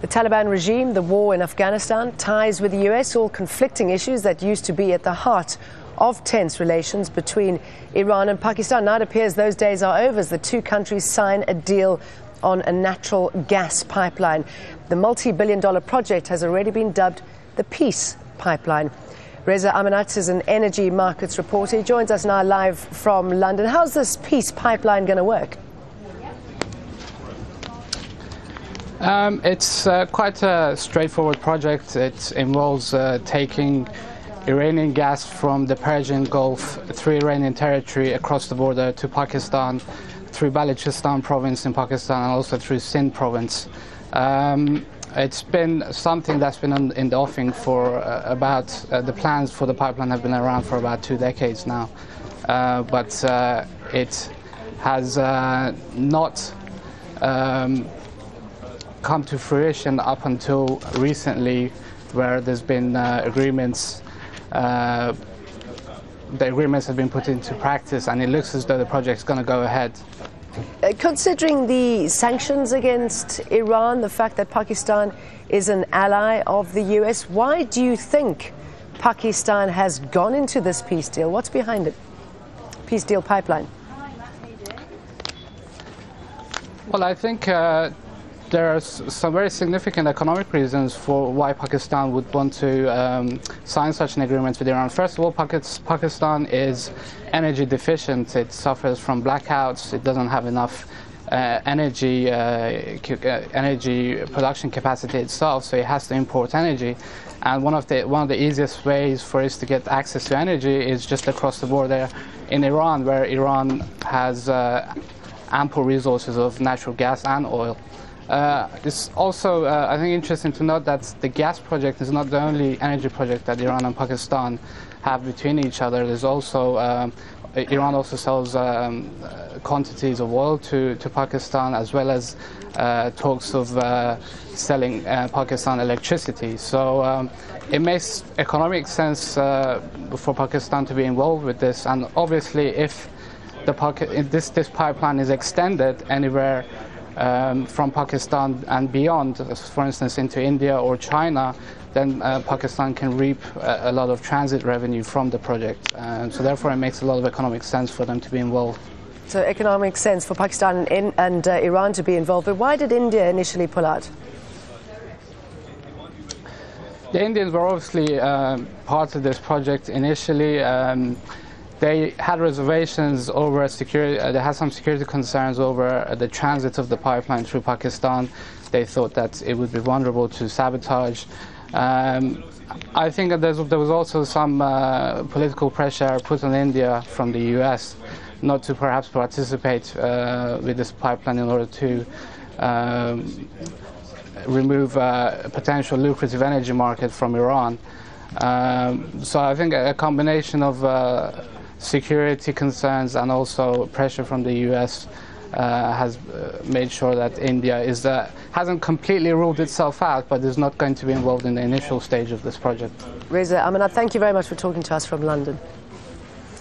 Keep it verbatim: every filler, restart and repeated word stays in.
The Taliban regime, the war in Afghanistan, ties with the U S, all conflicting issues that used to be at the heart of tense relations between Iran and Pakistan. Now it appears those days are over as the two countries sign a deal on a natural gas pipeline. The multi-billion dollar project has already been dubbed the Peace Pipeline. Reza Amanat is an energy markets reporter. He joins us now live from London. How's this Peace Pipeline going to work? Um, it's uh, quite a straightforward project. It involves uh, taking Iranian gas from the Persian Gulf through Iranian territory across the border to Pakistan, through Balochistan province in Pakistan, and also through Sindh province. Um, it's been something that's been on, in the offing for uh, about, uh, the plans for the pipeline have been around for about two decades now. Uh, but uh, it has uh, not um, come to fruition up until recently, where there's been uh, agreements, uh, the agreements have been put into practice, and it looks as though the project's going to go ahead. Uh, considering the sanctions against Iran, the fact that Pakistan is an ally of the U S, why do you think Pakistan has gone into this peace deal? What's behind it? Peace deal pipeline. Well, I think uh, there are some very significant economic reasons for why Pakistan would want to um, sign such an agreement with Iran. First of all, Pakistan is energy deficient. It suffers from blackouts. It doesn't have enough uh, energy, uh, energy production capacity itself, so it has to import energy. And one of the one of the easiest ways for us to get access to energy is just across the border in Iran, where Iran has uh, ample resources of natural gas and oil. Uh, it's also, uh, I think, interesting to note that the gas project is not the only energy project that Iran and Pakistan have between each other. There's also, um, Iran also sells um, uh, quantities of oil to, to Pakistan, as well as uh, talks of uh, selling uh, Pakistan electricity. So um, it makes economic sense uh, for Pakistan to be involved with this. And obviously, if the if this, this pipeline is extended anywhere Um, from Pakistan and beyond, for instance into India or China, then uh, Pakistan can reap a, a lot of transit revenue from the project. Uh, so therefore it makes a lot of economic sense for them to be involved. So economic sense for Pakistan and, in, and uh, Iran to be involved. But why did India initially pull out? The Indians were obviously uh, part of this project initially. Um, They had reservations over security, uh, they had some security concerns over uh, the transit of the pipeline through Pakistan. They thought that it would be vulnerable to sabotage. Um, I think that there was also some uh, political pressure put on India from the U S not to perhaps participate uh, with this pipeline in order to um, remove uh, a potential lucrative energy market from Iran. Um, so I think a combination of uh, security concerns and also pressure from the U S uh, has uh, made sure that India is uh, hasn't completely ruled itself out, but is not going to be involved in the initial stage of this project. Reza Amanat, thank you very much for talking to us from London.